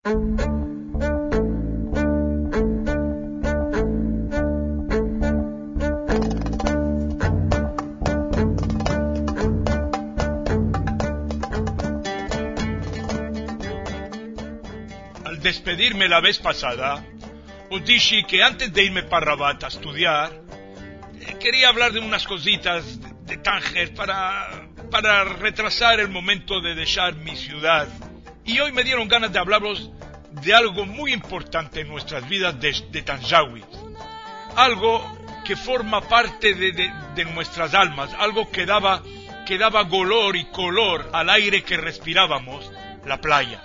Al despedirme la vez pasada, os dije que antes de irme para Rabat a estudiar, quería hablar de unas cositas de Tánger para retrasar el momento de dejar mi ciudad. Y hoy me dieron ganas de hablaros de algo muy importante en nuestras vidas de Tanjawi. Algo que forma parte de nuestras almas, algo que daba color y color al aire que respirábamos, la playa.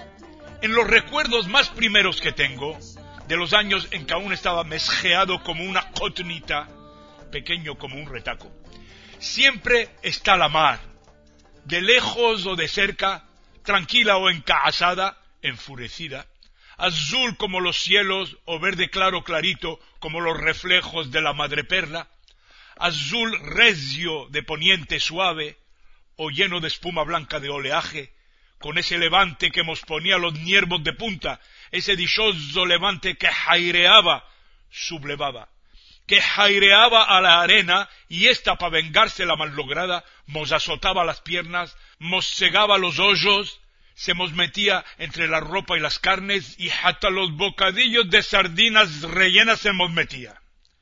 En los recuerdos más primeros que tengo, de los años en que aún estaba mesjeado como una cotnita, pequeño como un retaco, siempre está la mar, de lejos o de cerca, tranquila o encasada, enfurecida, azul como los cielos o verde claro clarito como los reflejos de la madreperla, azul recio de poniente suave o lleno de espuma blanca de oleaje, con ese levante que nos ponía los nervios de punta, ese dichoso levante que jaireaba, sublevaba, que jaireaba a la arena y ésta, para vengarse la mallograda, mos azotaba las piernas, mos cegaba los hoyos, se mos metía entre la ropa y las carnes y hasta los bocadillos de sardinas rellenas se mos metía.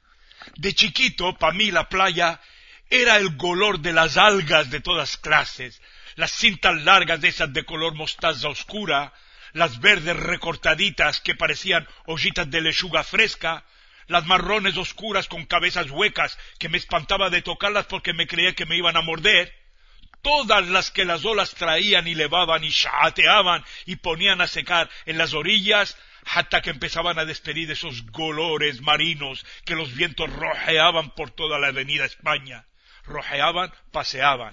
De chiquito, pa' mí la playa era el color de las algas de todas clases, las cintas largas de esas de color mostaza oscura, las verdes recortaditas que parecían hojitas de lechuga fresca, las marrones oscuras con cabezas huecas que me espantaba de tocarlas porque me creía que me iban a morder, todas las que las olas traían y levaban y chateaban y ponían a secar en las orillas hasta que empezaban a despedir esos colores marinos que los vientos rojeaban por toda la avenida España. Rojeaban, paseaban.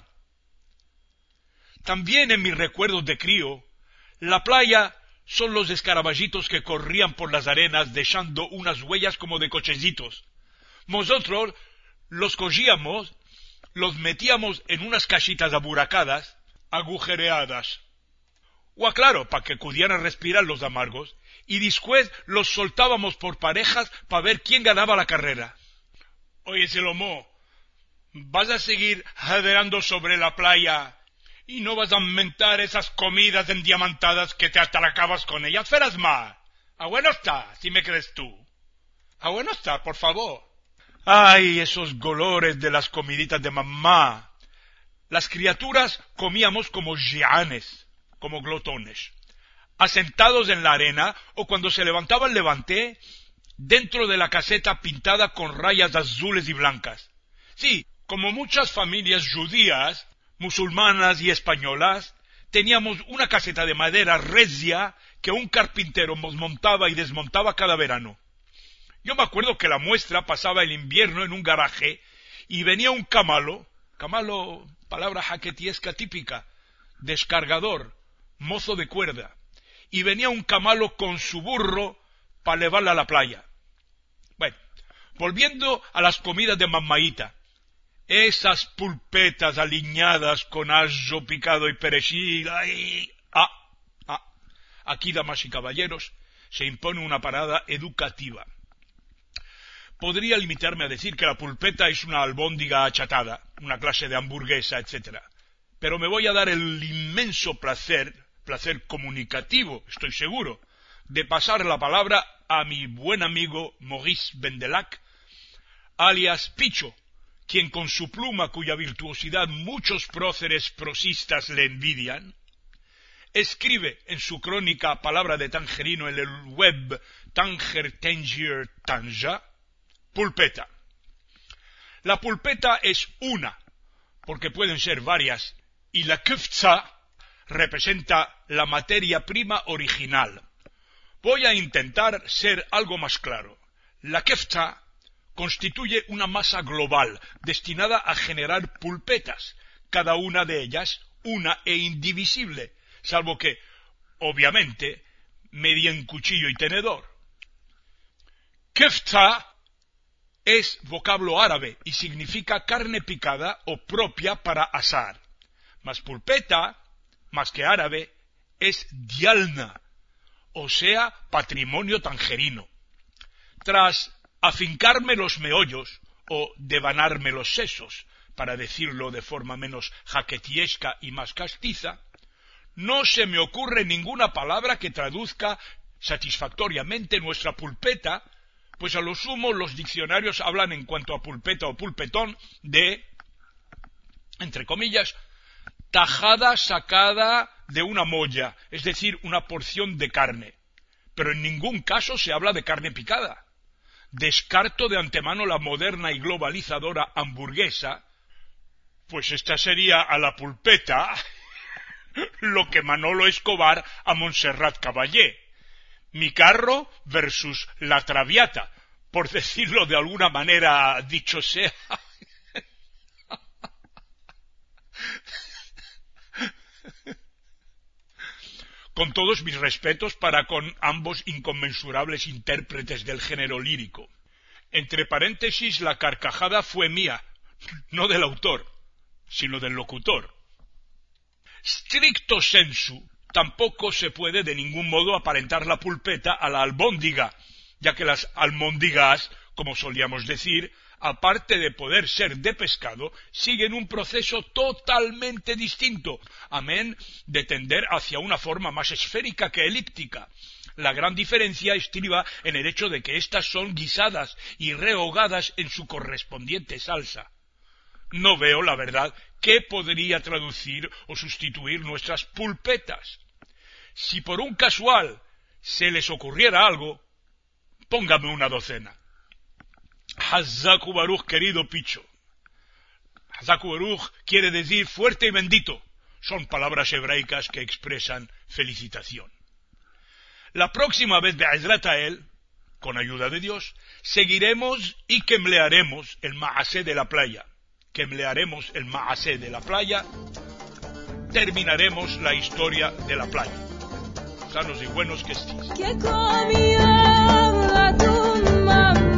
También en mis recuerdos de crío, la playa son los escarabajitos que corrían por las arenas dejando unas huellas como de cochecitos. Nosotros los cogíamos, los metíamos en unas cajitas aburacadas, agujereadas. O claro, para que pudieran respirar los amargos, y después los soltábamos por parejas para ver quién ganaba la carrera. Oye, Salomó, ¿vas a seguir jadeando sobre la playa y no vas a inventar esas comidas endiamantadas que te atracabas con ellas? Feras más. A bueno está, si me crees tú. A bueno está, por favor. Ay, esos colores de las comiditas de mamá. Las criaturas comíamos como gianes, como glotones, asentados en la arena o cuando se levantaba el levante, dentro de la caseta pintada con rayas azules y blancas. Sí, como muchas familias judías, musulmanas y españolas, teníamos una caseta de madera recia que un carpintero nos montaba y desmontaba cada verano. Yo me acuerdo que la muestra pasaba el invierno en un garaje y venía un camalo, palabra jaquetiesca típica, descargador, mozo de cuerda, y venía un camalo con su burro para llevarla a la playa. Bueno, volviendo a las comidas de mamaíta, esas pulpetas aliñadas con ajo picado y perejil. Aquí, damas y caballeros, se impone una parada educativa. Podría limitarme a decir que la pulpeta es una albóndiga achatada, una clase de hamburguesa, etc. Pero me voy a dar el inmenso placer comunicativo, estoy seguro, de pasar la palabra a mi buen amigo Maurice Bendelac, alias Picho, quien con su pluma, cuya virtuosidad muchos próceres prosistas le envidian, escribe en su crónica Palabra de Tangerino en el web Tangier Tanja, pulpeta. La pulpeta es una, porque pueden ser varias, y la kufza representa la materia prima original. Voy a intentar ser algo más claro. La kefta constituye una masa global destinada a generar pulpetas, cada una de ellas una e indivisible, salvo que, obviamente, medien cuchillo y tenedor. Kefta es vocablo árabe y significa carne picada o propia para asar. Mas pulpeta, más que árabe, es dialna, o sea, patrimonio tangerino. Tras afincarme los meollos, o devanarme los sesos, para decirlo de forma menos jaquetiesca y más castiza, no se me ocurre ninguna palabra que traduzca satisfactoriamente nuestra pulpeta, pues a lo sumo los diccionarios hablan en cuanto a pulpeta o pulpetón de, entre comillas, tajada sacada de una molla, es decir, una porción de carne. Pero en ningún caso se habla de carne picada. Descarto de antemano la moderna y globalizadora hamburguesa, pues esta sería a la pulpeta lo que Manolo Escobar a Montserrat Caballé. Mi carro versus la Traviata, por decirlo de alguna manera, dicho sea. Con todos mis respetos para con ambos inconmensurables intérpretes del género lírico. Entre paréntesis, la carcajada fue mía, no del autor, sino del locutor. Stricto sensu, tampoco se puede de ningún modo aparentar la pulpeta a la albóndiga, ya que las almóndigas, como solíamos decir, aparte de poder ser de pescado, siguen un proceso totalmente distinto, amén de tender hacia una forma más esférica que elíptica. La gran diferencia estriba en el hecho de que éstas son guisadas y rehogadas en su correspondiente salsa. No veo, la verdad, qué podría traducir o sustituir nuestras pulpetas. Si por un casual se les ocurriera algo, póngame una docena. Hazaku Baruch, querido Picho. Hazaku Baruch quiere decir fuerte y bendito. Son palabras hebraicas que expresan felicitación. La próxima vez, Be'ezrat Ha'el, con ayuda de Dios, seguiremos y quemlearemos el Maasé de la playa. Quemlearemos el Maasé de la playa, terminaremos la historia de la playa. Sanos y buenos que estéis.